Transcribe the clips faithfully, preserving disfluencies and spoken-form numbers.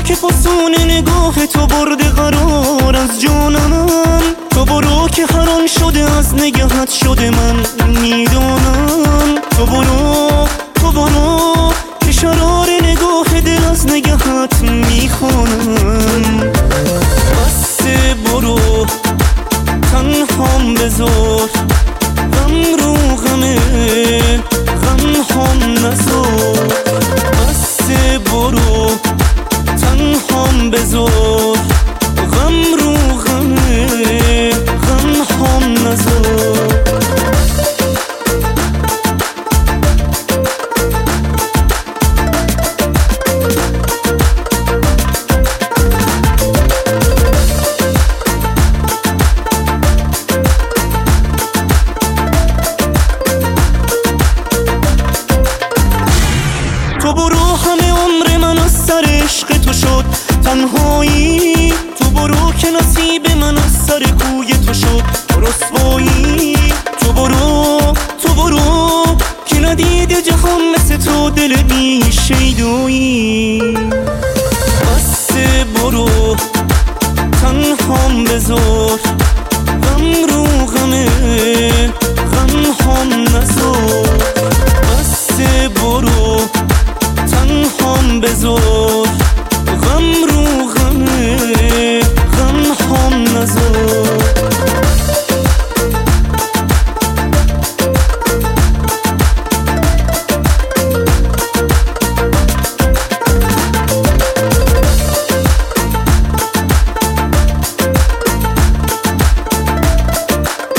که فسون نگاه تو برده قرار از جان من. تو برو که هران شده از نگهت شده من میدانم. تو برو تو برو که شرار نگاه دل از نگهت میخوانم. بس برو تنهام بذار غم رو غمه غم هم نذار. بس برو تنهام بذار غم رو غمه غم هم نذار. تو برو همه عمر من از سر عشق تو شد تنهایی. تو برو که نصیب من از سر کوی تو شد رسوایی. تو برو تو برو که ندیده جهان مثل تو دل بی شیدایی. بس برو تنهام بذار غم رو غمه غم هم نذار. بس برو تنهام بذار غم رو غمه غم هم نذار.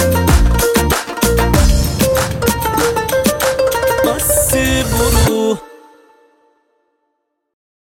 بس برو